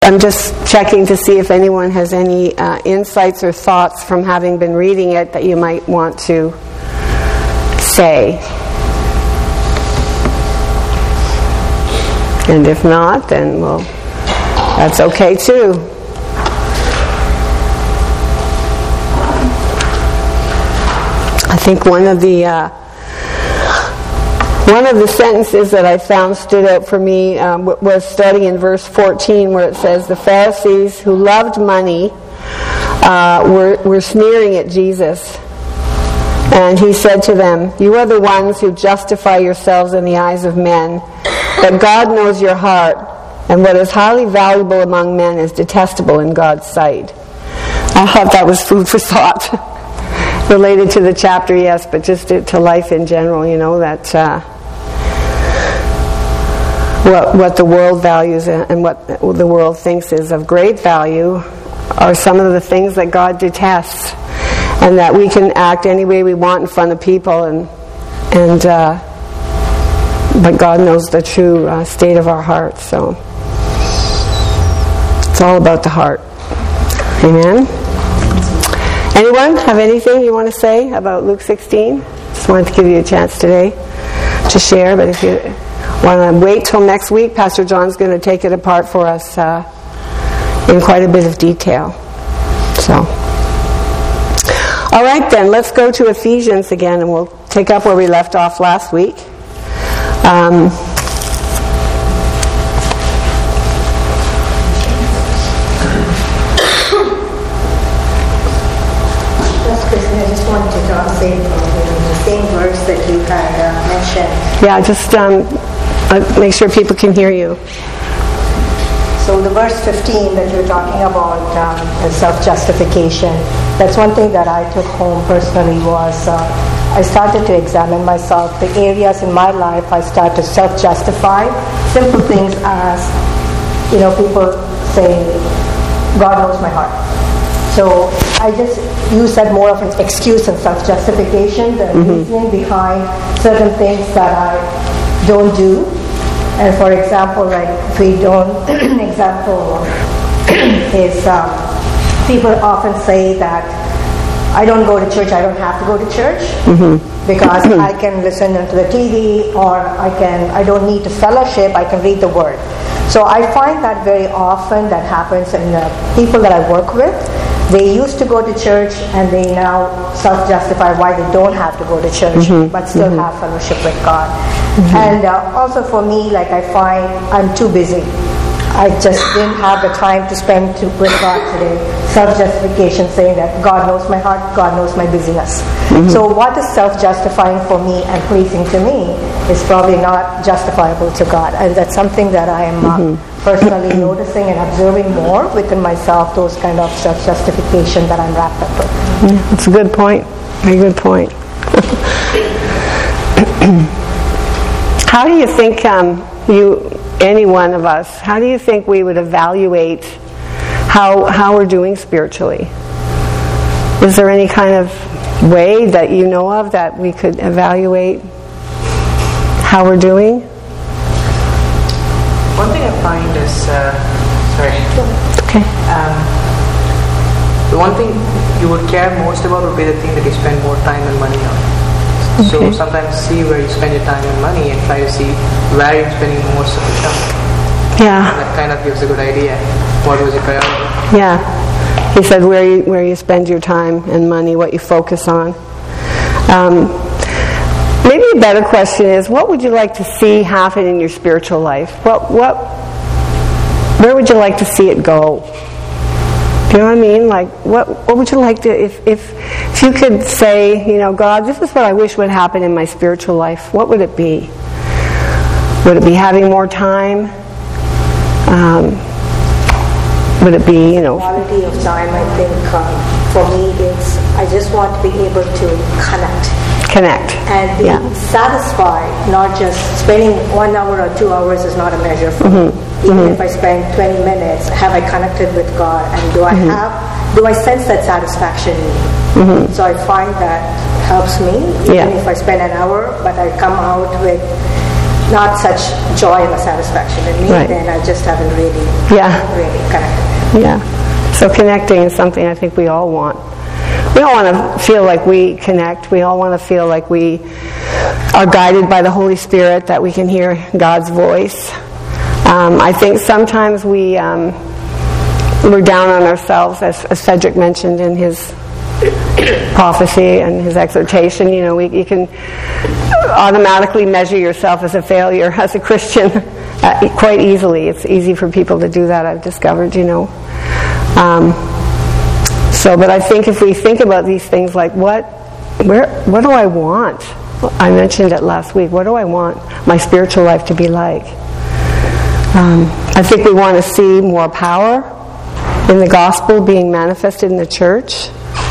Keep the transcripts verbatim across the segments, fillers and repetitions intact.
I'm just checking to see if anyone has any uh, insights or thoughts from having been reading it that you might want to say. And if not, then well, that's okay too. I think one of the uh, one of the sentences that I found stood out for me um, was starting in verse fourteen, where it says, "The Pharisees who loved money uh, were were sneering at Jesus, and he said to them, 'You are the ones who justify yourselves in the eyes of men, but God knows your heart, and what is highly valuable among men is detestable in God's sight.'" I thought that was food for thought. Related to the chapter, yes, but just to, to life in general, you know, that uh, what what the world values and what the world thinks is of great value are some of the things that God detests, and that we can act any way we want in front of people, and and uh, but God knows the true uh, state of our hearts. So it's all about the heart. Amen. Anyone have anything you want to say about Luke sixteen? Just wanted to give you a chance today to share, but if you want to wait till next week, Pastor John's going to take it apart for us uh, in quite a bit of detail. So, all right then, let's go to Ephesians again, and we'll take up where we left off last week. Um, Same, the same verse that you had uh, mentioned. Yeah, just um, uh, make sure people can hear you. So the verse fifteen that you're talking about, um, the self-justification, that's one thing that I took home personally was uh, I started to examine myself, the areas in my life I start to self-justify. Simple things as, you know, people say, God knows my heart. So I just use that more of an excuse and self-justification, the mm-hmm. reasoning behind certain things that I don't do. And for example, like if we don't, an example is um, people often say that I don't go to church, I don't have to go to church mm-hmm. because I can listen to the T V, or I can, I don't need to fellowship, I can read the Word. So I find that very often that happens in the people that I work with. They used to go to church and they now self-justify why they don't have to go to church mm-hmm. but still mm-hmm. have fellowship with God. Mm-hmm. And uh, also for me, like I find I'm too busy. I just didn't have the time to spend to, with God today. Self-justification, saying that God knows my heart, God knows my busyness. Mm-hmm. So what is self-justifying for me and pleasing to me is probably not justifiable to God. And that's something that I am uh, mm-hmm. personally noticing and observing more within myself, those kind of self-justification that I'm wrapped up with. Yeah, that's a good point. Very good point. How do you think um, you... any one of us, how do you think we would evaluate how how we're doing spiritually? Is there any kind of way that you know of that we could evaluate how we're doing? One thing I find is, uh, sorry. Okay. Um, the one thing you would care most about would be the thing that you spend more time and money on. Okay. So sometimes see where you spend your time and money and try to see where you're spending most of the time. Yeah. And that kind of gives a good idea. What was your priority? Yeah. He said where you, where you spend your time and money, what you focus on. Um, maybe a better question is, what would you like to see happen in your spiritual life? What what where would you like to see it go? Do you know what I mean? Like, what what would you like to, if, if if you could say, you know, God, this is what I wish would happen in my spiritual life, what would it be? Would it be having more time? Um, would it be, you know... Quality of time, I think, um, for me, is I just want to be able to connect. Connect. And be yeah. satisfied, not just spending one hour or two hours is not a measure for mm-hmm. me. Even mm-hmm. if I spend twenty minutes, have I connected with God? And do I mm-hmm. have, do I sense that satisfaction in me? Mm-hmm. So I find that helps me, even yeah. if I spend an hour, but I come out with not such joy and satisfaction in me, Right. then I just haven't really, Yeah. really connected. Yeah. So connecting is something I think we all want. We all want to feel like we connect. We all want to feel like we are guided by the Holy Spirit, that we can hear God's voice. Um, I think sometimes we, um, we're down on ourselves, as, as Cedric mentioned in his prophecy and his exhortation. You know, we, you can automatically measure yourself as a failure as a Christian uh, quite easily. It's easy for people to do that, I've discovered, you know. Um, so, but I think if we think about these things like, what, where, what do I want? I mentioned it last week. What do I want my spiritual life to be like? Um, I think we want to see more power in the gospel being manifested in the church.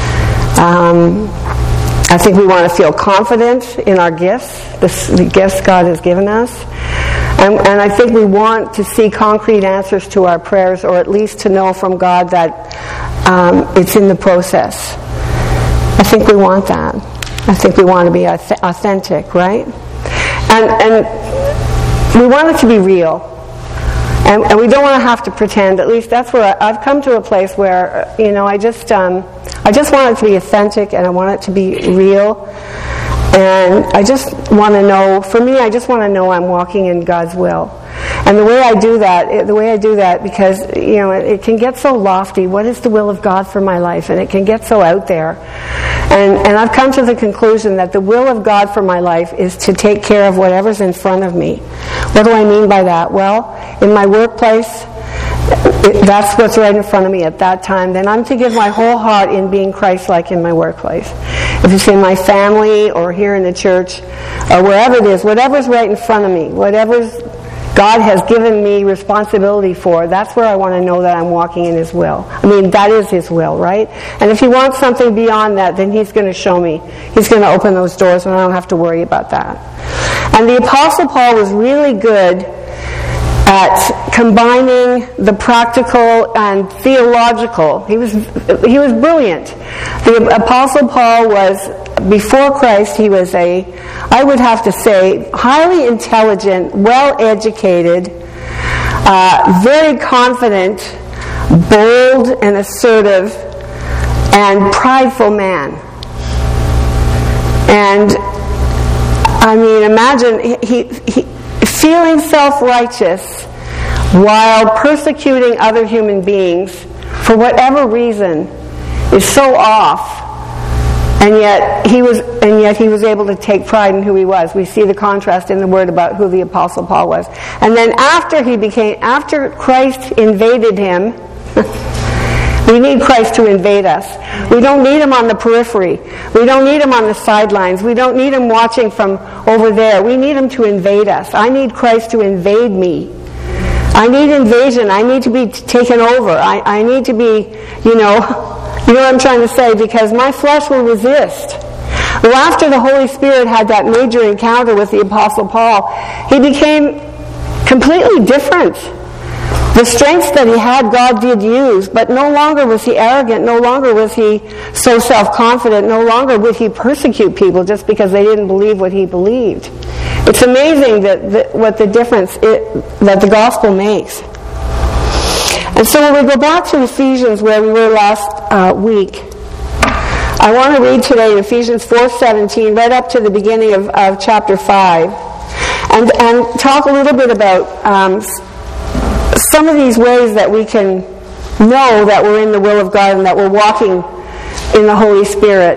Um, I think we want to feel confident in our gifts, the, the gifts God has given us. And, and I think we want to see concrete answers to our prayers, or at least to know from God that um, it's in the process. I think we want that. I think we want to be authentic, right? And, and we want it to be real. And, and we don't want to have to pretend. At least that's where I, I've come to a place where, you know, I just um, I just want it to be authentic, and I want it to be real. And I just want to know, for me, I just want to know I'm walking in God's will. And the way I do that, the way I do that, because, you know, it, it can get so lofty. What is the will of God for my life? And it can get so out there. And, and I've come to the conclusion that the will of God for my life is to take care of whatever's in front of me. What do I mean by that? Well, in my workplace, it, that's what's right in front of me at that time. Then I'm to give my whole heart in being Christ-like in my workplace. If it's in my family or here in the church or wherever it is, whatever's right in front of me, whatever's God has given me responsibility for, that's where I want to know that I'm walking in His will. I mean, that is His will, right? And if He wants something beyond that, then He's going to show me. He's going to open those doors, and I don't have to worry about that. And the Apostle Paul was really good at combining the practical and theological. He was he was brilliant. The Apostle Paul was, before Christ, he was a, I would have to say, highly intelligent, well-educated, uh, very confident, bold and assertive, and prideful man. And, I mean, imagine, he, he feeling self-righteous while persecuting other human beings for whatever reason is so off, and yet he was and yet he was able to take pride in who he was. We see the contrast in the Word about who the Apostle Paul was. And then after he became after Christ invaded him, we need Christ to invade us. We don't need Him on the periphery. We don't need Him on the sidelines. We don't need Him watching from over there. We need Him to invade us. I need Christ to invade me. I need invasion. I need to be t- taken over. I, I need to be, you know, you know what I'm trying to say, because my flesh will resist. Well, after the Holy Spirit had that major encounter with the Apostle Paul, he became completely different. The strengths that he had, God did use, but no longer was he arrogant, no longer was he so self-confident, no longer would he persecute people just because they didn't believe what he believed. It's amazing that, that what the difference it, that the gospel makes. And so when we go back to Ephesians, where we were last uh, week, I want to read today Ephesians four seventeen, right up to the beginning of, of chapter five, and, and talk a little bit about um, some of these ways that we can know that we're in the will of God and that we're walking in the Holy Spirit.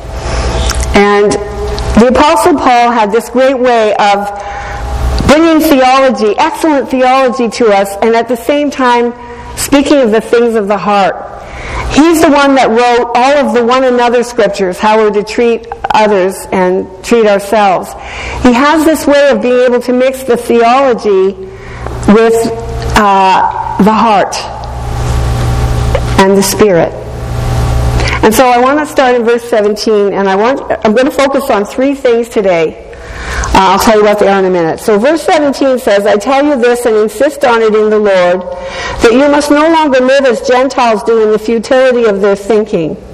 And the Apostle Paul had this great way of bringing theology, excellent theology to us, and at the same time speaking of the things of the heart. He's the one that wrote all of the one another scriptures, how we're to treat others and treat ourselves. He has this way of being able to mix the theology with uh, the heart and the spirit. And so I want to start in verse seventeen, and I want I'm going to focus on three things today. Uh, I'll tell you what they are in a minute. So verse seventeen says, I tell you this and insist on it in the Lord, that you must no longer live as Gentiles do in the futility of their thinking.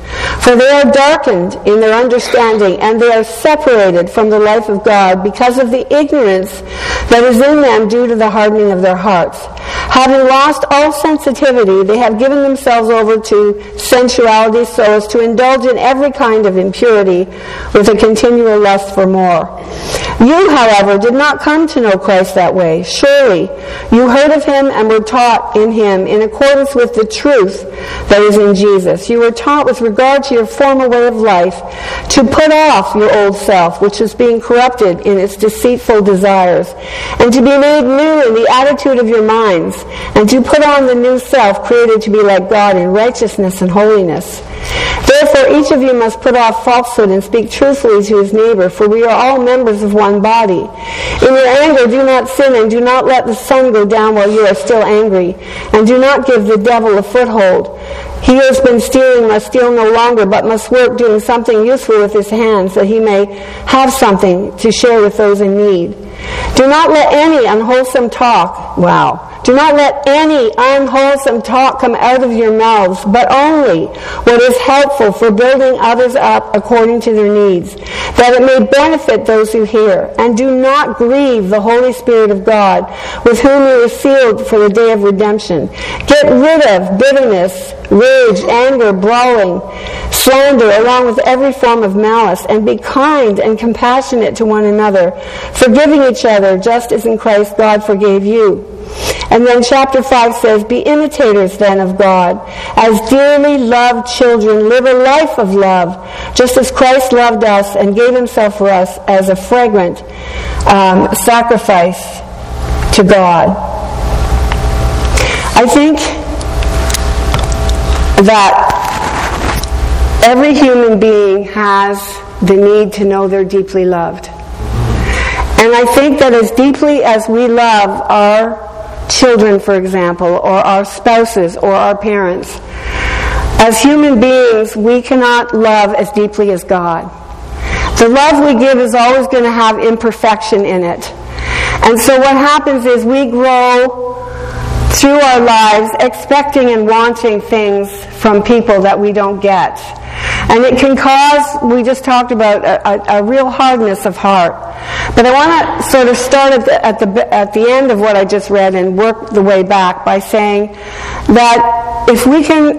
For they are darkened in their understanding, and they are separated from the life of God because of the ignorance that is in them due to the hardening of their hearts. Having lost all sensitivity, they have given themselves over to sensuality so as to indulge in every kind of impurity with a continual lust for more. You, however, did not come to know Christ that way. Surely you heard of him and were taught in him in accordance with the truth that is in Jesus. You were taught with regard to your former way of life to put off your old self, which is being corrupted in its deceitful desires, and to be made new in the attitude of your minds, and to put on the new self created to be like God in righteousness and holiness. Therefore each of you must put off falsehood and speak truthfully to his neighbor, for we are all members of one body. In your anger do not sin, and do not let the sun go down while you are still angry, and do not give the devil a foothold. He who has been stealing must steal no longer, but must work doing something useful with his hands, that he may have something to share with those in need. Do not let any unwholesome talk, wow, do not let any unwholesome talk come out of your mouths, but only what is helpful for building others up according to their needs, that it may benefit those who hear. And do not grieve the Holy Spirit of God, with whom you were sealed for the day of redemption. Get rid of bitterness, rage, anger, brawling, slander, along with every form of malice, and be kind and compassionate to one another, forgiving each other, just as in Christ God forgave you. And then chapter five says, be imitators then of God, as dearly loved children. Live a life of love, just as Christ loved us and gave himself for us as a fragrant um, sacrifice to God. I think that every human being has the need to know they're deeply loved. And I think that as deeply as we love our children, for example, or our spouses or our parents, as human beings, we cannot love as deeply as God. The love we give is always going to have imperfection in it. And so what happens is we grow through our lives expecting and wanting things from people that we don't get. And it can cause, we just talked about, a, a, a real hardness of heart. But I want to sort of start at the, at the at the end of what I just read and work the way back by saying that if we can,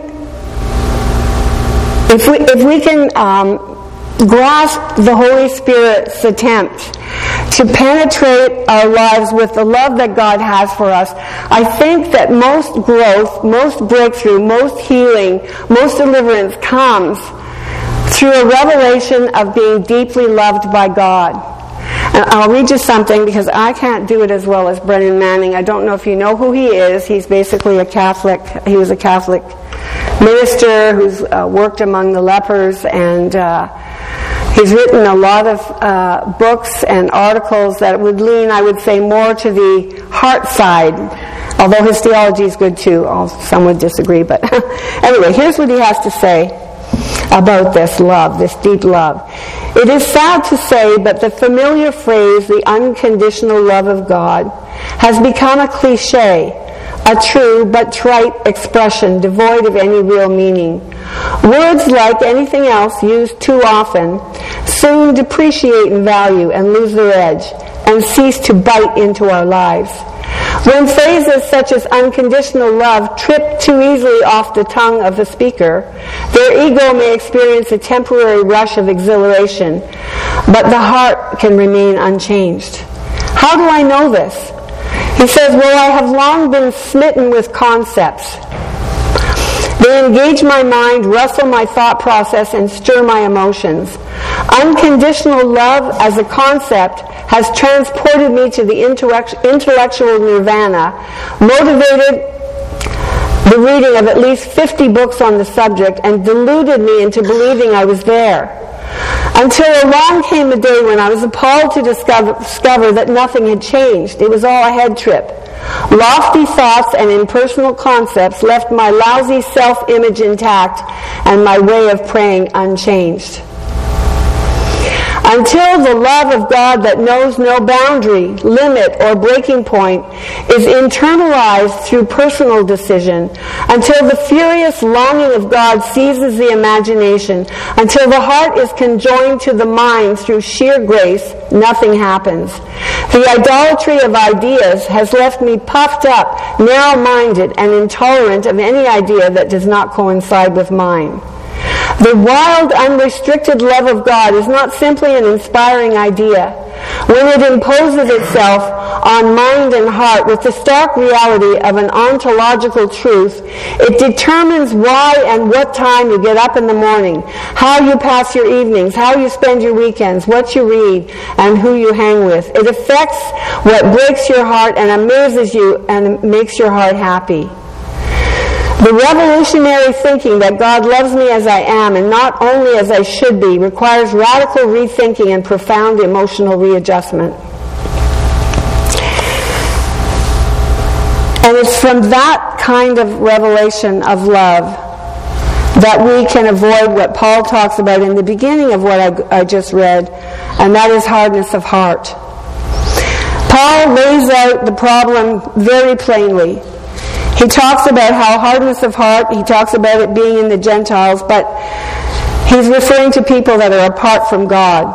if we if we can um, grasp the Holy Spirit's attempt to penetrate our lives with the love that God has for us, I think that most growth, most breakthrough, most healing, most deliverance comes through a revelation of being deeply loved by God. And I'll read you something because I can't do it as well as Brennan Manning. I don't know if you know who he is. He's basically a Catholic. He was a Catholic minister who's uh, worked among the lepers, and uh, he's written a lot of uh, books and articles that would lean, I would say, more to the heart side, although his theology is good too. Some would disagree, but anyway, here's what he has to say about this love, this deep love. It is sad to say, but the familiar phrase, the unconditional love of God, has become a cliche, a true but trite expression devoid of any real meaning. Words, like anything else used too often, soon depreciate in value and lose their edge and cease to bite into our lives. When phrases such as unconditional love trip too easily off the tongue of the speaker, their ego may experience a temporary rush of exhilaration, but the heart can remain unchanged. How do I know this? He says, well, I have long been smitten with concepts. They engage my mind, rustle my thought process, and stir my emotions. Unconditional love as a concept has transported me to the intellectual nirvana, motivated the reading of at least fifty books on the subject, and deluded me into believing I was there. Until along came a day when I was appalled to discover, discover that nothing had changed. It was all a head trip. Lofty thoughts and impersonal concepts left my lousy self-image intact and my way of praying unchanged. Until the love of God that knows no boundary, limit, or breaking point is internalized through personal decision, until the furious longing of God seizes the imagination, until the heart is conjoined to the mind through sheer grace, nothing happens. The idolatry of ideas has left me puffed up, narrow-minded, and intolerant of any idea that does not coincide with mine. The wild, unrestricted love of God is not simply an inspiring idea. When it imposes itself on mind and heart with the stark reality of an ontological truth, it determines why and what time you get up in the morning, how you pass your evenings, how you spend your weekends, what you read, and who you hang with. It affects what breaks your heart and amazes you and makes your heart happy. The revolutionary thinking that God loves me as I am and not only as I should be requires radical rethinking and profound emotional readjustment. And it's from that kind of revelation of love that we can avoid what Paul talks about in the beginning of what I, I just read, and that is hardness of heart. Paul lays out the problem very plainly. He talks about how hardness of heart, he talks about it being in the Gentiles, but he's referring to people that are apart from God.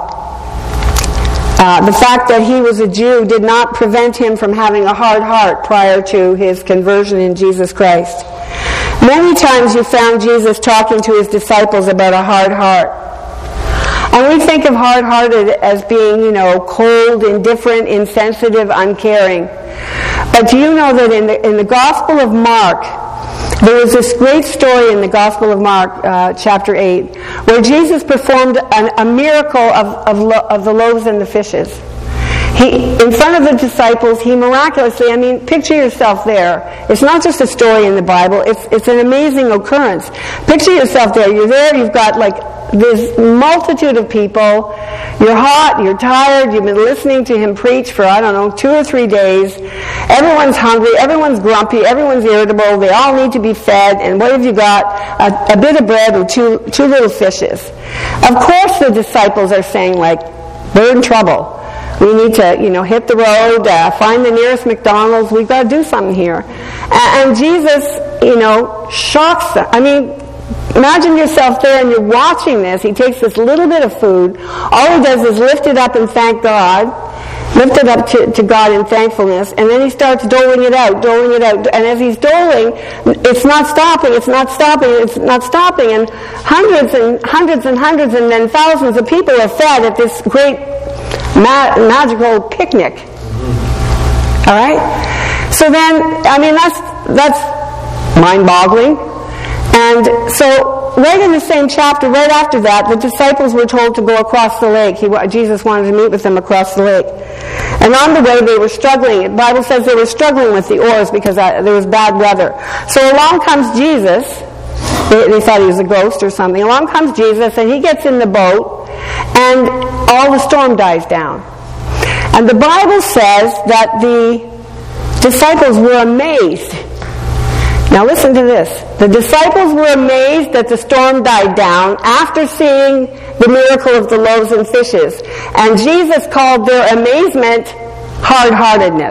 Uh, the fact that he was a Jew did not prevent him from having a hard heart prior to his conversion in Jesus Christ. Many times you found Jesus talking to his disciples about a hard heart. And we think of hard-hearted as being, you know, cold, indifferent, insensitive, uncaring. But do you know that in the, in the Gospel of Mark, there was this great story in the Gospel of Mark, uh, chapter eight, where Jesus performed an, a miracle of, of, lo, of the loaves and the fishes. He, in front of the disciples, he miraculously, I mean, picture yourself there. It's not just a story in the Bible, it's, it's an amazing occurrence. Picture yourself there. You're there, you've got like this multitude of people. You're hot, you're tired, you've been listening to him preach for, I don't know, two or three days. Everyone's hungry, everyone's grumpy, everyone's irritable, they all need to be fed, and what have you got? A, a bit of bread and two, two little fishes. Of course the disciples are saying, like, we're in trouble. We need to, you know, hit the road, uh, find the nearest McDonald's, we've got to do something here. And, and Jesus, you know, shocks them. I mean, imagine yourself there and you're watching this. He takes this little bit of food. All he does is lift it up and thank God. Lift it up to, to God in thankfulness. And then he starts doling it out, doling it out. And as he's doling, it's not stopping, it's not stopping, it's not stopping. And hundreds and hundreds and hundreds and then thousands of people are fed at this great ma- magical picnic. All right? So then, I mean, that's, that's mind-boggling. And so, right in the same chapter, right after that, the disciples were told to go across the lake. He, Jesus wanted to meet with them across the lake. And on the way, they were struggling. The Bible says they were struggling with the oars because uh, there was bad weather. So along comes Jesus. They, they thought he was a ghost or something. Along comes Jesus, and he gets in the boat, and all the storm dies down. And the Bible says that the disciples were amazed. Now listen to this. The disciples were amazed that the storm died down after seeing the miracle of the loaves and fishes. And Jesus called their amazement hard-heartedness.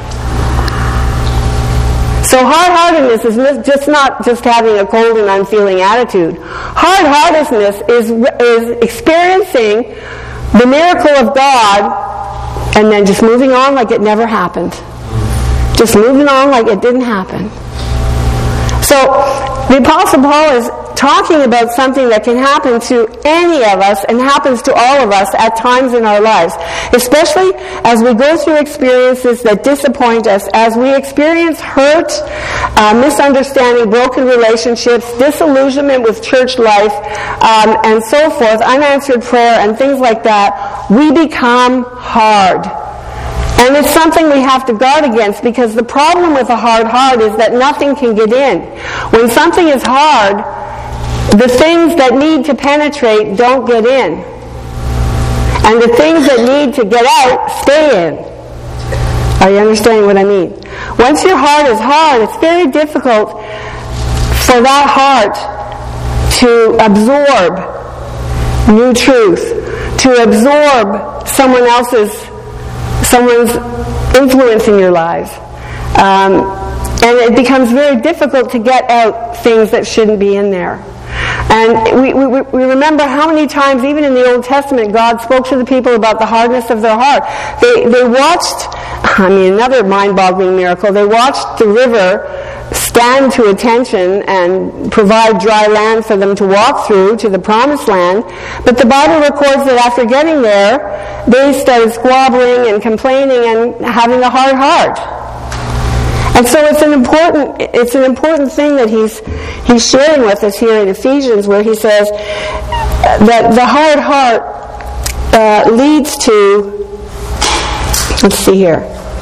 So hard-heartedness is just not just having a cold and unfeeling attitude. Hard-heartedness is, is experiencing the miracle of God and then just moving on like it never happened. Just moving on like it didn't happen. So the Apostle Paul is talking about something that can happen to any of us and happens to all of us at times in our lives, especially as we go through experiences that disappoint us, as we experience hurt, uh, misunderstanding, broken relationships, disillusionment with church life, um, and so forth, unanswered prayer and things like that. We become hard. And it's something we have to guard against, because the problem with a hard heart is that nothing can get in. When something is hard, the things that need to penetrate don't get in. And the things that need to get out stay in. Are you understanding what I mean? Once your heart is hard, it's very difficult for that heart to absorb new truth, to absorb someone else's, someone's influence in your lives. Um, and it becomes very difficult to get out things that shouldn't be in there. And we, we, we remember how many times, even in the Old Testament, God spoke to the people about the hardness of their heart. They, they watched, I mean, another mind-boggling miracle, they watched the river stand to attention and provide dry land for them to walk through to the promised land. But the Bible records that after getting there, they started squabbling and complaining and having a hard heart. And so it's an important it's an important thing that he's he's sharing with us here in Ephesians, where he says that the hard heart uh, leads to, let's see here.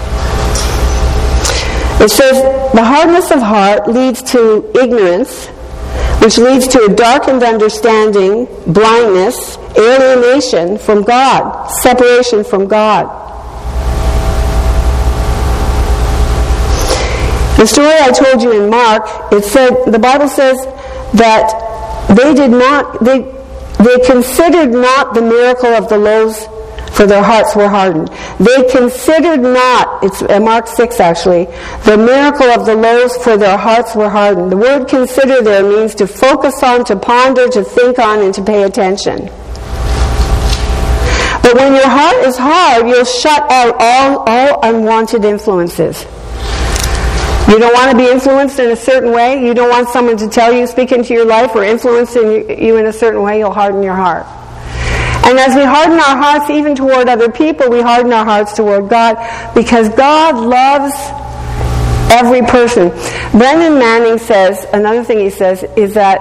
It says the hardness of heart leads to ignorance, which leads to a darkened understanding, blindness, alienation from God, separation from God. The story I told you in Mark, it said, the Bible says that they did not, they, they considered not the miracle of the loaves, for their hearts were hardened. They considered not, it's Mark six actually, the miracle of the loaves, for their hearts were hardened. The word consider there means to focus on, to ponder, to think on, and to pay attention. But when your heart is hard, you'll shut out all, all unwanted influences. You don't want to be influenced in a certain way. You don't want someone to tell you, speak into your life, or influencing you in a certain way. You'll harden your heart. And as we harden our hearts even toward other people, we harden our hearts toward God, because God loves every person. Brennan Manning says, another thing he says, is that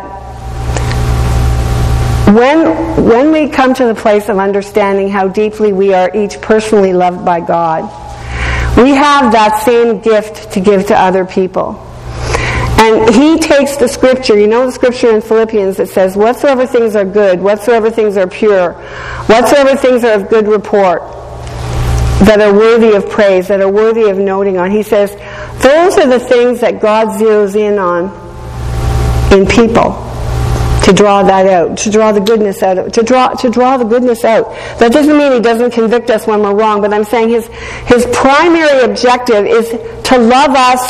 when, when we come to the place of understanding how deeply we are each personally loved by God, we have that same gift to give to other people. And he takes the scripture, you know the scripture in Philippians that says, whatsoever things are good, whatsoever things are pure, whatsoever things are of good report, that are worthy of praise, that are worthy of noting on. He says, those are the things that God zeroes in on in people. To draw that out, to draw the goodness out, of, to draw to draw the goodness out. That doesn't mean he doesn't convict us when we're wrong, but I'm saying his his primary objective is to love us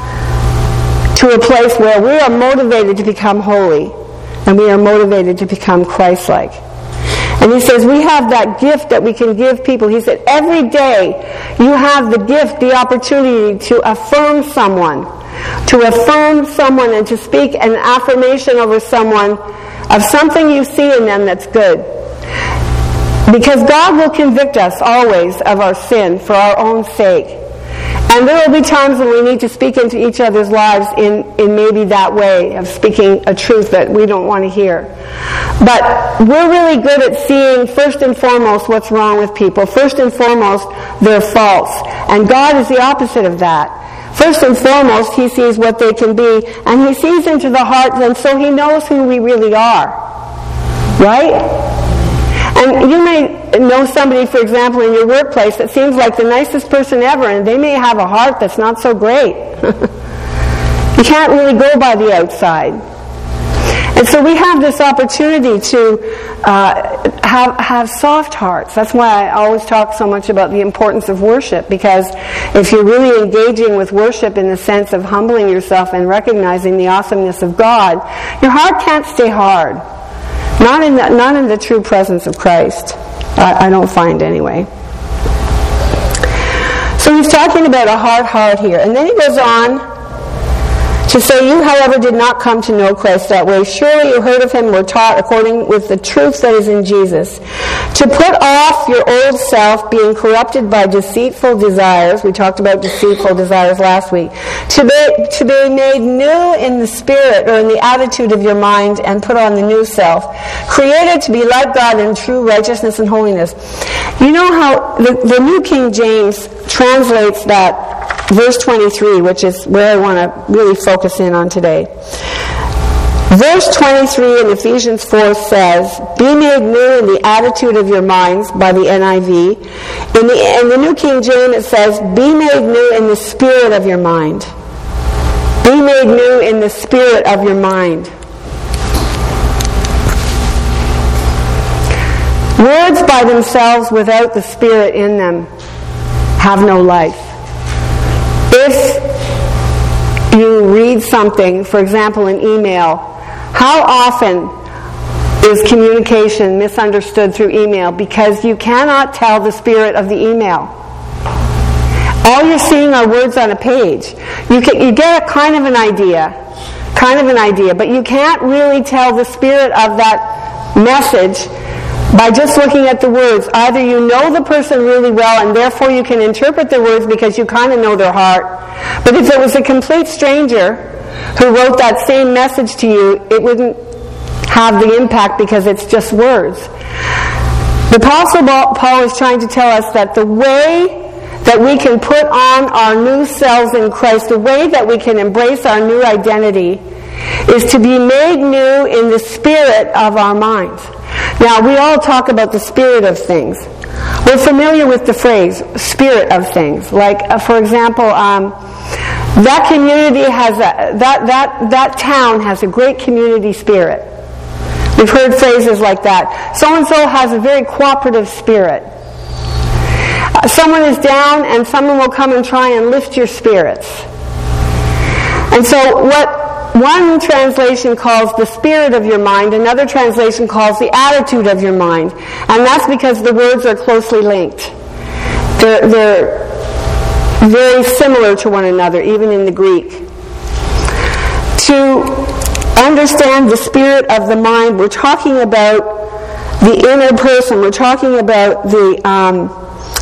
to a place where we are motivated to become holy, and we are motivated to become Christ-like. And he says we have that gift that we can give people. He said every day you have the gift, the opportunity to affirm someone. To affirm someone and to speak an affirmation over someone of something you see in them that's good. Because God will convict us always of our sin for our own sake. And there will be times when we need to speak into each other's lives in, in maybe that way of speaking a truth that we don't want to hear. But we're really good at seeing first and foremost what's wrong with people. First and foremost, they're false. And God is the opposite of that. First and foremost, he sees what they can be, and he sees into the heart, and so he knows who we really are. Right? And you may know somebody, for example, in your workplace that seems like the nicest person ever, and they may have a heart that's not so great. You can't really go by the outside. And so we have this opportunity to uh, have have soft hearts. That's why I always talk so much about the importance of worship, because if you're really engaging with worship in the sense of humbling yourself and recognizing the awesomeness of God, your heart can't stay hard. Not in the, not in the true presence of Christ. I, I don't find anyway. So he's talking about a hard heart here. And then he goes on to say, you, however, did not come to know Christ that way. Surely you heard of him, were taught according with the truth that is in Jesus. To put off your old self, being corrupted by deceitful desires. We talked about deceitful desires last week. To be, to be made new in the spirit, or in the attitude of your mind, and put on the new self. Created to be like God in true righteousness and holiness. You know how the, the New King James translates that verse twenty-three, which is where I want to really focus in on today. Verse twenty-three in Ephesians four says, be made new in the attitude of your minds, by the N I V. In the, in the New King James it says, be made new in the spirit of your mind. Be made new in the spirit of your mind. Words by themselves without the Spirit in them have no life. If you read something, for example, an email, how often is communication misunderstood through email? Because you cannot tell the spirit of the email. All you're seeing are words on a page. You can, you get a kind of an idea, kind of an idea, but you can't really tell the spirit of that message by just looking at the words. Either you know the person really well and therefore you can interpret the words because you kind of know their heart. But if it was a complete stranger who wrote that same message to you, it wouldn't have the impact because it's just words. The Apostle Paul is trying to tell us that the way that we can put on our new selves in Christ, the way that we can embrace our new identity, is to be made new in the spirit of our minds. Now, we all talk about the spirit of things. We're familiar with the phrase, spirit of things. Like, uh, for example, um, that community has a, that, that, that town has a great community spirit. We've heard phrases like that. So-and-so has a very cooperative spirit. Uh, someone is down and someone will come and try and lift your spirits. And so what one translation calls the spirit of your mind, another translation calls the attitude of your mind. And that's because the words are closely linked. They're, they're very similar to one another, even in the Greek. To understand the spirit of the mind, we're talking about the inner person. We're talking about the um,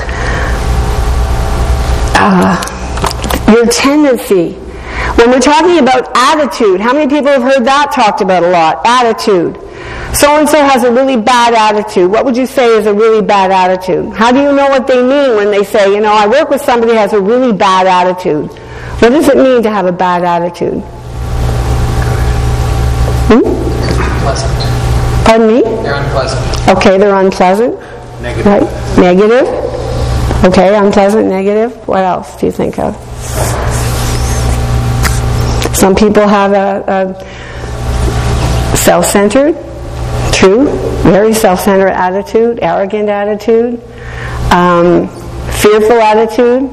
uh, your tendency. When we're talking about attitude, how many people have heard that talked about a lot? Attitude. So-and-so has a really bad attitude. What would you say is a really bad attitude? How do you know what they mean when they say, you know, I work with somebody who has a really bad attitude? What does it mean to have a bad attitude? Hmm? Unpleasant. Pardon me? They're unpleasant. Okay, they're unpleasant. Negative. Right? Negative. Okay, unpleasant, negative. What else do you think of? Some people have a, a self-centered, true, very self-centered attitude, arrogant attitude, um, fearful attitude.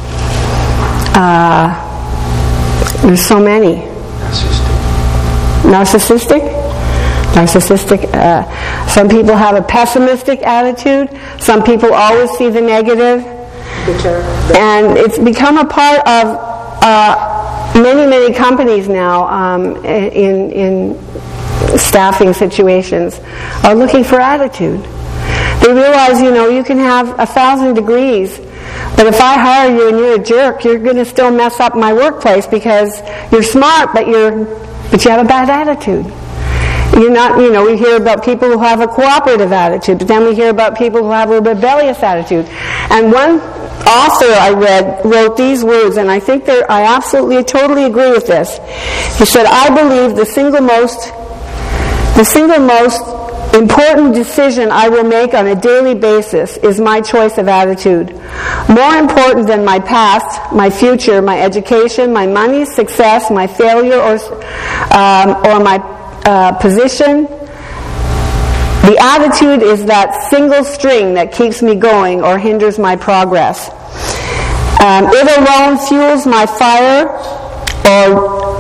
Uh, there's so many. Narcissistic. Narcissistic. Uh, some people have a pessimistic attitude. Some people always see the negative. Bitter. And it's become a part of uh, many, many companies now um, in, in staffing situations are looking for attitude. They realize, you know, you can have a thousand degrees, but if I hire you and you're a jerk, you're going to still mess up my workplace because you're smart, but you're but you have a bad attitude. You're not, you know, we hear about people who have a cooperative attitude, but then we hear about people who have a rebellious attitude. And one author I read wrote these words, and I think they're, I absolutely, totally agree with this. He said, I believe the single most, the single most important decision I will make on a daily basis is my choice of attitude. More important than my past, my future, my education, my money, success, my failure, or, um, or my uh, position. The attitude is that single string that keeps me going or hinders my progress. Um, it alone fuels my fire or,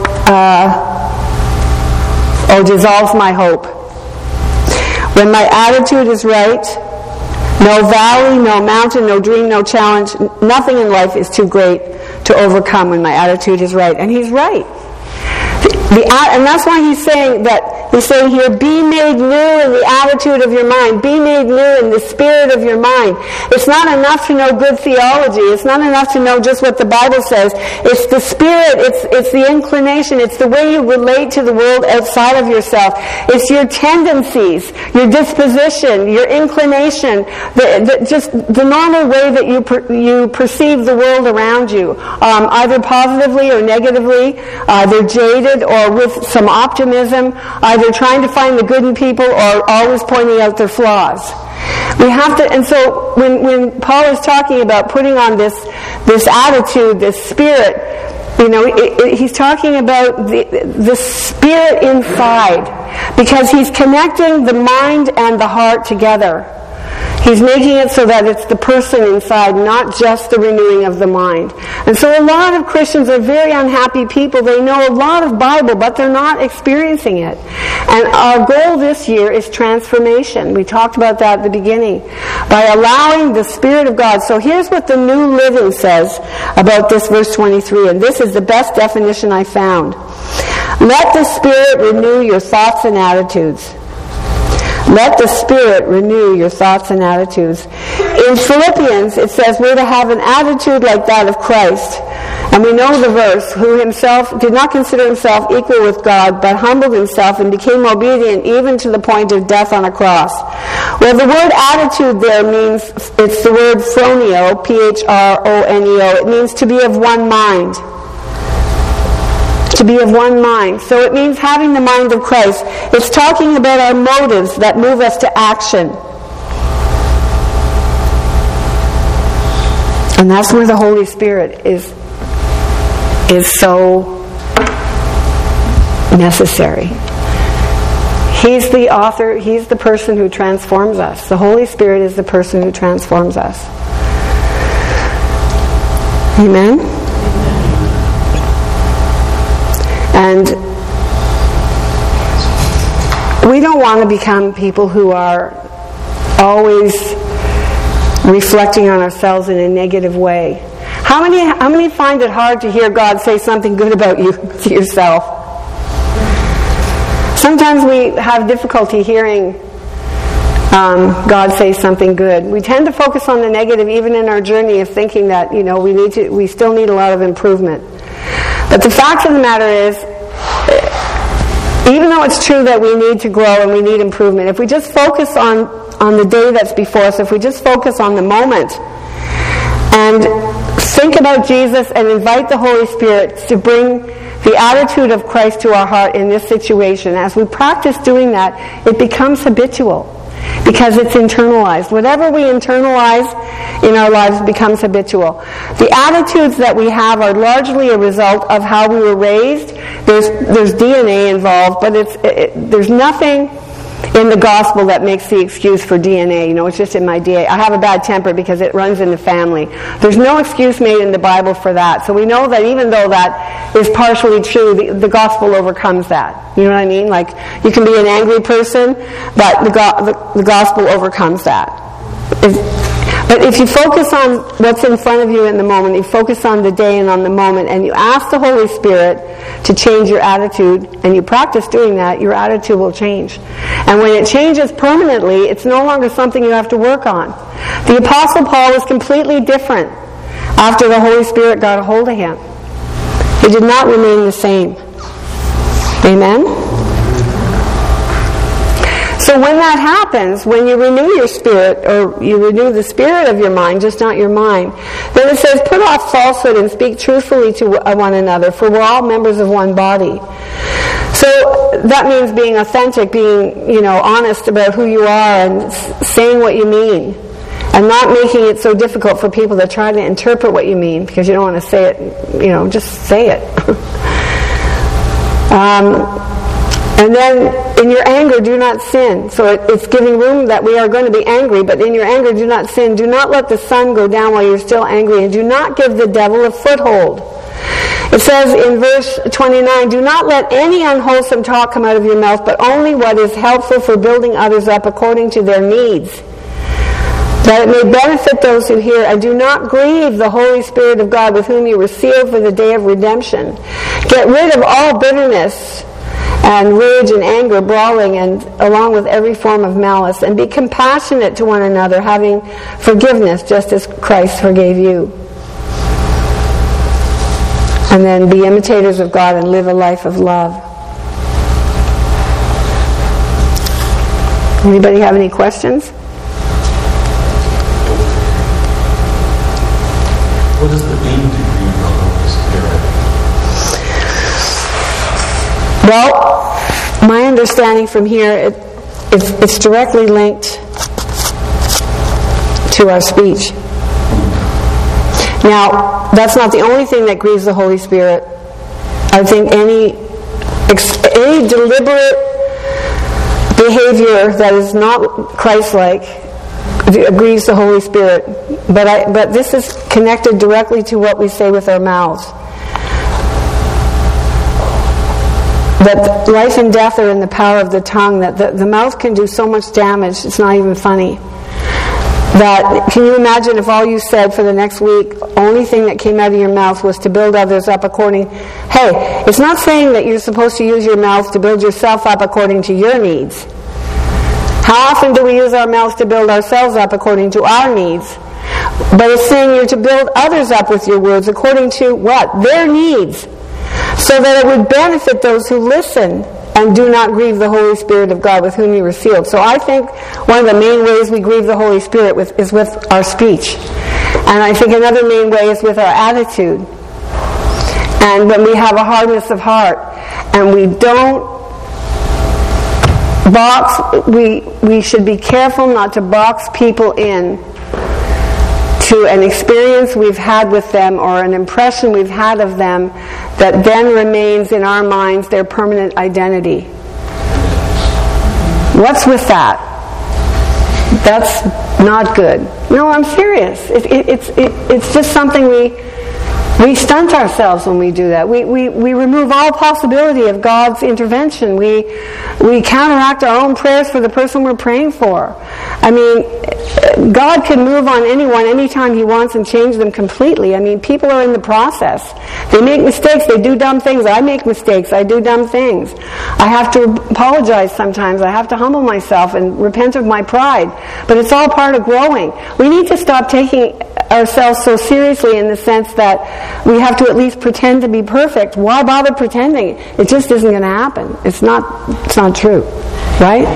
uh, or dissolves my hope. When my attitude is right, no valley, no mountain, no dream, no challenge, nothing in life is too great to overcome when my attitude is right. And he's right. The, the, and that's why he's saying that, he's saying here, be made new in the attitude of your mind. Be made new in the spirit of your mind. It's not enough to know good theology. It's not enough to know just what the Bible says. It's the spirit. It's, it's the inclination. It's the way you relate to the world outside of yourself. It's your tendencies, your disposition, your inclination, the, the, just the normal way that you per, you perceive the world around you, um, either positively or negatively, either jaded or with some optimism, either trying to find the good in people or always pointing out their flaws. We have to, and so when, when Paul is talking about putting on this this attitude, this spirit, you know, it, it, he's talking about the, the spirit inside, because he's connecting the mind and the heart together. He's making it so that it's the person inside, not just the renewing of the mind. And so a lot of Christians are very unhappy people. They know a lot of Bible, but they're not experiencing it. And our goal this year is transformation. We talked about that at the beginning. By allowing the Spirit of God. So here's what the New Living says about this verse twenty-three, and this is the best definition I found. Let the Spirit renew your thoughts and attitudes. Let the Spirit renew your thoughts and attitudes. In Philippians, it says we're to have an attitude like that of Christ. And we know the verse, who himself did not consider himself equal with God, but humbled himself and became obedient even to the point of death on a cross. Well, the word attitude there means, it's the word phroneo, P H R O N E O. It means to be of one mind. To be of one mind. So it means having the mind of Christ. It's talking about our motives that move us to action. And that's where the Holy Spirit is is so necessary. He's the author, he's the person who transforms us. The Holy Spirit is the person who transforms us. Amen? And we don't want to become people who are always reflecting on ourselves in a negative way. How many how many find it hard to hear God say something good about you to yourself? Sometimes we have difficulty hearing um, God say something good. We tend to focus on the negative even in our journey of thinking that, you know, we need to we still need a lot of improvement. But the fact of the matter is, even though it's true that we need to grow and we need improvement, if we just focus on, on the day that's before us, if we just focus on the moment and think about Jesus and invite the Holy Spirit to bring the attitude of Christ to our heart in this situation, as we practice doing that, it becomes habitual. Because it's internalized. Whatever we internalize in our lives becomes habitual. The attitudes that we have are largely a result of how we were raised. There's there's D N A involved, but it's it, there's nothing in the gospel that makes the excuse for D N A. You know, it's just in my D N A. I have a bad temper because it runs in the family. There's no excuse made in the Bible for that. So we know that even though that is partially true, the, the gospel overcomes that. You know what I mean? Like, you can be an angry person, but the, go- the, the gospel overcomes that. If, but if you focus on what's in front of you in the moment, you focus on the day and on the moment, and you ask the Holy Spirit to change your attitude, and you practice doing that, your attitude will change. And when it changes permanently, it's no longer something you have to work on. The Apostle Paul was completely different after the Holy Spirit got a hold of him. He did not remain the same. Amen? So when that happens, when you renew your spirit, or you renew the spirit of your mind, just not your mind, then it says, put off falsehood and speak truthfully to one another, for we're all members of one body. So that means being authentic, being, you know, honest about who you are and saying what you mean. And not making it so difficult for people to try to interpret what you mean, because you don't want to say it, you know, just say it. um, and then, in your anger, do not sin. So it, it's giving room that we are going to be angry, but in your anger, do not sin. Do not let the sun go down while you're still angry, and do not give the devil a foothold. It says in verse twenty-nine, do not let any unwholesome talk come out of your mouth, but only what is helpful for building others up according to their needs, that it may benefit those who hear. And do not grieve the Holy Spirit of God, with whom you were sealed for the day of redemption. Get rid of all bitterness and rage and anger, brawling, and along with every form of malice. And be compassionate to one another, having forgiveness just as Christ forgave you. And then be imitators of God and live a life of love. Anybody have any questions? What is the mean to grieve the Holy Spirit? Well, my understanding from here, it, it's, it's directly linked to our speech. Now, that's not the only thing that grieves the Holy Spirit. I think any any deliberate behavior that is not Christ-like It grieves the Holy Spirit. But I, but this is connected directly to what we say with our mouths. That life and death are in the power of the tongue, that the, the mouth can do so much damage, it's not even funny. That, can you imagine if all you said for the next week, only thing that came out of your mouth was to build others up according, hey, it's not saying that you're supposed to use your mouth to build yourself up according to your needs. How often do we use our mouths to build ourselves up according to our needs? But it's saying you're to build others up with your words according to what? Their needs. So that it would benefit those who listen and do not grieve the Holy Spirit of God with whom you were sealed. So I think one of the main ways we grieve the Holy Spirit with, is with our speech. And I think another main way is with our attitude. And when we have a hardness of heart and we don't box, we, we should be careful not to box people in to an experience we've had with them or an impression we've had of them that then remains in our minds their permanent identity. What's with that? That's not good. No, I'm serious. It, it, it's it, it's just something we we stunt ourselves when we do that. We we we remove all possibility of God's intervention. We we counteract our own prayers for the person we're praying for. I mean, God can move on anyone anytime He wants and change them completely. I mean, people are in the process. They make mistakes. They do dumb things. I make mistakes. I do dumb things. I have to apologize sometimes. I have to humble myself and repent of my pride. But it's all part of growing. We need to stop taking ourselves so seriously in the sense that we have to at least pretend to be perfect. Why bother pretending? It just isn't going to happen. It's not, it's not true. Right?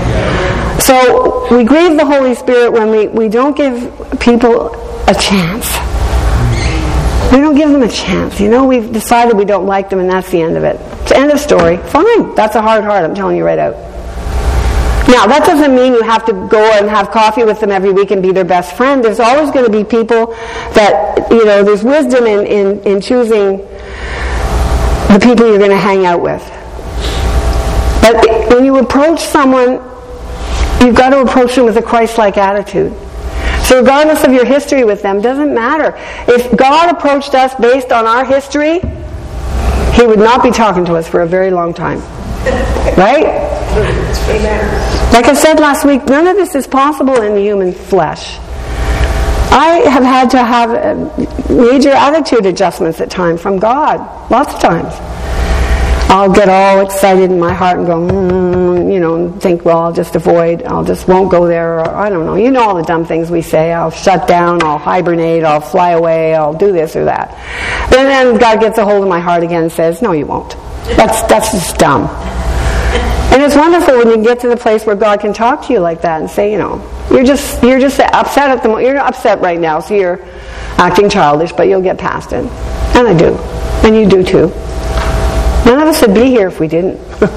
So we grieve the Holy Spirit when we, we don't give people a chance. We don't give them a chance. You know, we've decided we don't like them and that's the end of it. It's the end of story. Fine. That's a hard heart, I'm telling you right out. Now, that doesn't mean you have to go and have coffee with them every week and be their best friend. There's always going to be people that, you know, there's wisdom in, in, in choosing the people you're going to hang out with. But when you approach someone, you've got to approach them with a Christ-like attitude. So regardless of your history with them, doesn't matter. If God approached us based on our history, He would not be talking to us for a very long time. Right? Like I said last week, none of this is possible in the human flesh. I have had to have major attitude adjustments at times from God. Lots of times. I'll get all excited in my heart and go, mm, you know, and think, well, I'll just avoid, I'll just won't go there, or I don't know. You know all the dumb things we say. I'll shut down, I'll hibernate, I'll fly away, I'll do this or that. And then God gets a hold of my heart again and says, no, you won't. That's, that's just dumb. And it's wonderful when you get to the place where God can talk to you like that and say, you know, you're just you're just upset at the moment. You're upset right now, so you're acting childish, but you'll get past it. And I do. And you do too. None of us would be here if we didn't.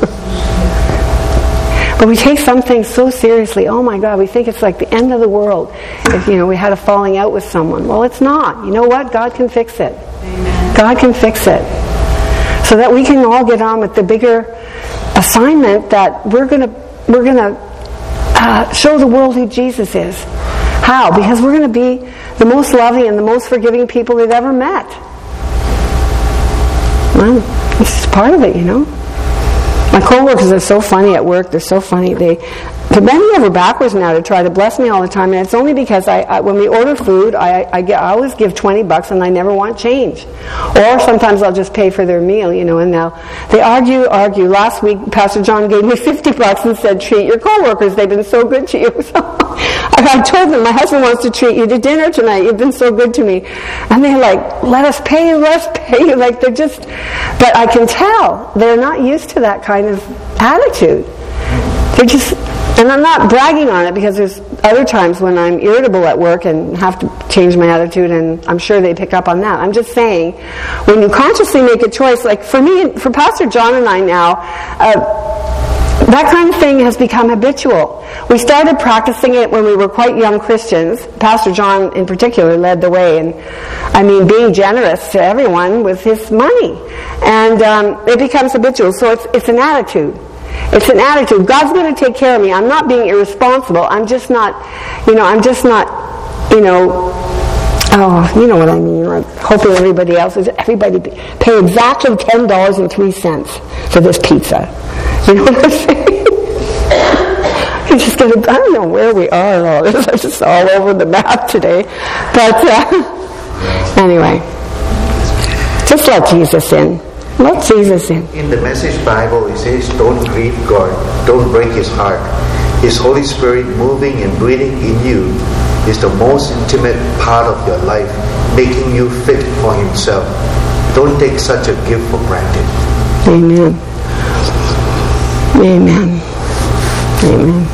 But we take some things so seriously. Oh my God, we think it's like the end of the world if, you know, we had a falling out with someone. Well, it's not. You know what? God can fix it. Amen. God can fix it. So that we can all get on with the bigger assignment that we're going to we're going to uh, show the world who Jesus is. How? Because we're going to be the most loving and the most forgiving people they've ever met. Well, this is part of it, you know. My co-workers are so funny at work. They're so funny. They they're bending over backwards now to try to bless me all the time, and it's only because I, I when we order food, I I, get, I always give twenty bucks, and I never want change. Or sometimes I'll just pay for their meal, you know. And now they argue, argue. Last week, Pastor John gave me fifty bucks and said, "Treat your co-workers. They've been so good to you." So I told them, "My husband wants to treat you to dinner tonight. You've been so good to me." And they're like, "Let us pay you. Let us pay you." Like they're just. But I can tell they're not used to that kind of attitude. They're just, and I'm not bragging on it because there's other times when I'm irritable at work and have to change my attitude, and I'm sure they pick up on that. I'm just saying, when you consciously make a choice, like for me, for Pastor John and I now, uh, that kind of thing has become habitual. We started practicing it when we were quite young Christians. Pastor John in particular led the way, and I mean being generous to everyone with his money. And um, it becomes habitual, so it's, it's an attitude. It's an attitude. God's going to take care of me. I'm not being irresponsible. I'm just not, you know, I'm just not, you know, oh, you know what I mean. I'm hoping everybody else is, everybody pay exactly ten dollars and three cents for this pizza. You know what I'm saying? You're just gonna, I don't know where we are and all this. I'm just all over the map today. But uh, anyway, just let Jesus in. Let Jesus in. In the Message Bible, it says, don't grieve God. Don't break His heart. His Holy Spirit moving and breathing in you is the most intimate part of your life, making you fit for Himself. Don't take such a gift for granted. Amen. Amen. Amen.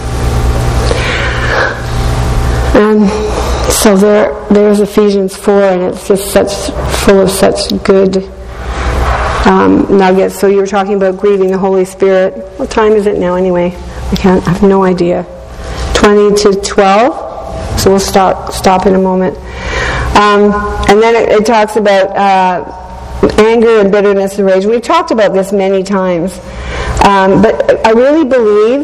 And so there, there's Ephesians four, and it's just such full of such good um, nuggets. So you were talking about grieving the Holy Spirit. What time is it now anyway? I can't. I have no idea. Twenty to twelve. So we'll stop stop in a moment. Um, and then it, it talks about uh, anger and bitterness and rage. We've talked about this many times. Um, but I really believe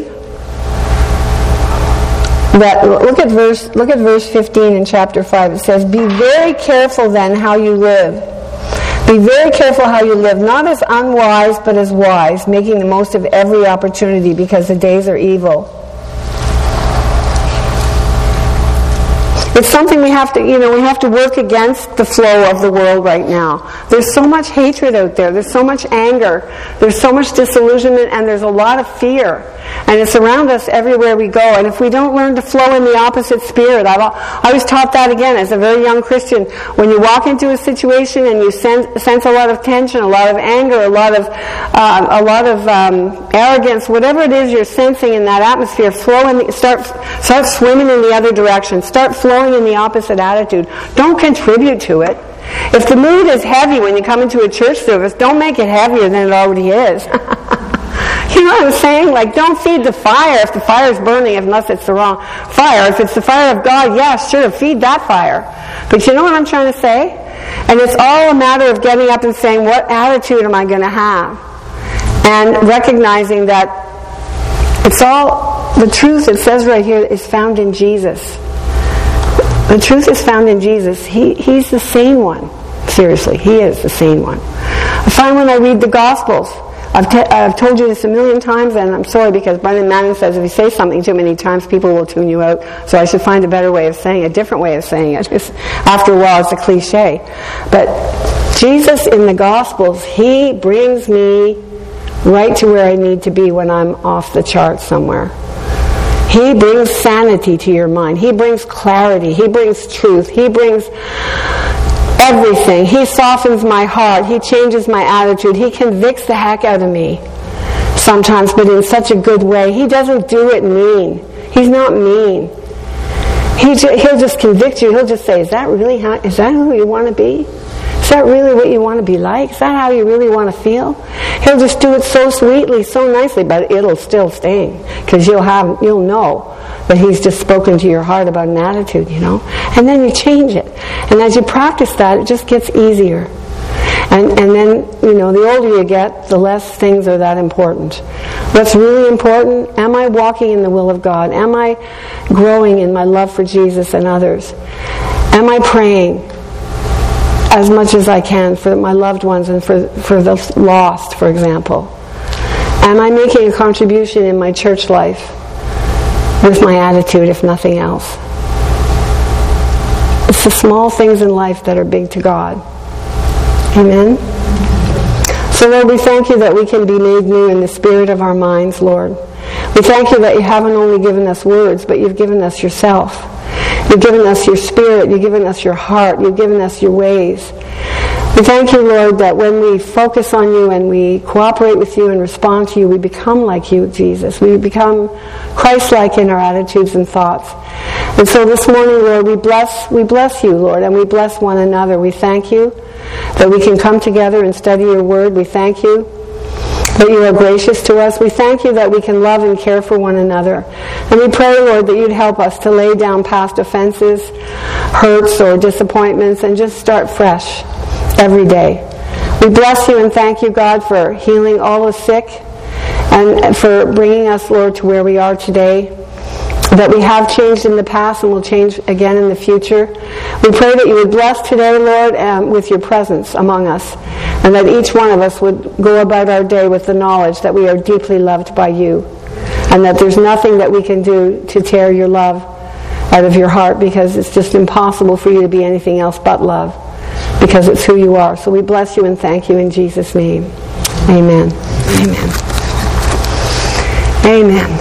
that, look at verse look at verse fifteen in chapter five. It says, be very careful then how you live. Be very careful how you live, not as unwise but as wise, making the most of every opportunity because the days are evil. It's something we have to, you know, we have to work against the flow of the world right now. There's so much hatred out there. There's so much anger. There's so much disillusionment, and there's a lot of fear. And it's around us everywhere we go. And if we don't learn to flow in the opposite spirit, I've, I was taught that again as a very young Christian. When you walk into a situation and you sense, sense a lot of tension, a lot of anger, a lot of uh, a lot of um, arrogance, whatever it is you're sensing in that atmosphere, flow in the, start start swimming in the other direction. Start flowing in the opposite attitude. Don't contribute to it. If the mood is heavy when you come into a church service, don't make it heavier than it already is. You know what I'm saying? Like, don't feed the fire if the fire is burning, unless it's the wrong fire. If it's the fire of God, yeah, sure, feed that fire. But you know what I'm trying to say? And it's all a matter of getting up and saying, what attitude am I going to have? And recognizing that it's all, the truth, it says right here, is found in Jesus. The truth is found in Jesus. He, he's the sane one. Seriously, He is the sane one. I find when I read the Gospels, I've, te- I've told you this a million times, and I'm sorry because Brendan Manning says if you say something too many times, people will tune you out. So I should find a better way of saying it, a different way of saying it. Because after a while, it's a cliche. But Jesus in the Gospels, He brings me right to where I need to be when I'm off the chart somewhere. He brings sanity to your mind. He brings clarity. He brings truth. He brings everything. He softens my heart. He changes my attitude. He convicts the heck out of me sometimes, but in such a good way. He doesn't do it mean. He's not mean. He ju- he'll just convict you. He'll just say, is that really how, is that who you want to be? Is that really what you want to be like? Is that how you really want to feel? He'll just do it so sweetly, so nicely, but it'll still sting, because you'll have, you'll know that He's just spoken to your heart about an attitude, you know. And then you change it. And as you practice that, it just gets easier. And and then, you know, the older you get, the less things are that important. What's really important, am I walking in the will of God? Am I growing in my love for Jesus and others? Am I praying as much as I can for my loved ones and for, for the lost, for example? Am I making a contribution in my church life with my attitude, if nothing else? It's the small things in life that are big to God. Amen? So Lord, we thank You that we can be made new in the spirit of our minds, Lord. We thank You that You haven't only given us words, but You've given us Yourself. You've given us Your Spirit. You've given us Your heart. You've given us Your ways. We thank You, Lord, that when we focus on You and we cooperate with You and respond to You, we become like You, Jesus. We become Christ-like in our attitudes and thoughts. And so this morning, Lord, we bless, we bless You, Lord, and we bless one another. We thank You that we can come together and study Your Word. We thank You that You are gracious to us. We thank You that we can love and care for one another. And we pray, Lord, that You'd help us to lay down past offenses, hurts, or disappointments, and just start fresh every day. We bless You and thank You, God, for healing all the sick and for bringing us, Lord, to where we are today, that we have changed in the past and will change again in the future. We pray that you would bless today, Lord, um, with your presence among us, and that each one of us would go about our day with the knowledge that we are deeply loved by you, and that there's nothing that we can do to tear your love out of your heart, because it's just impossible for you to be anything else but love, because it's who you are. So we bless you and thank you in Jesus' name. Amen. Amen. Amen.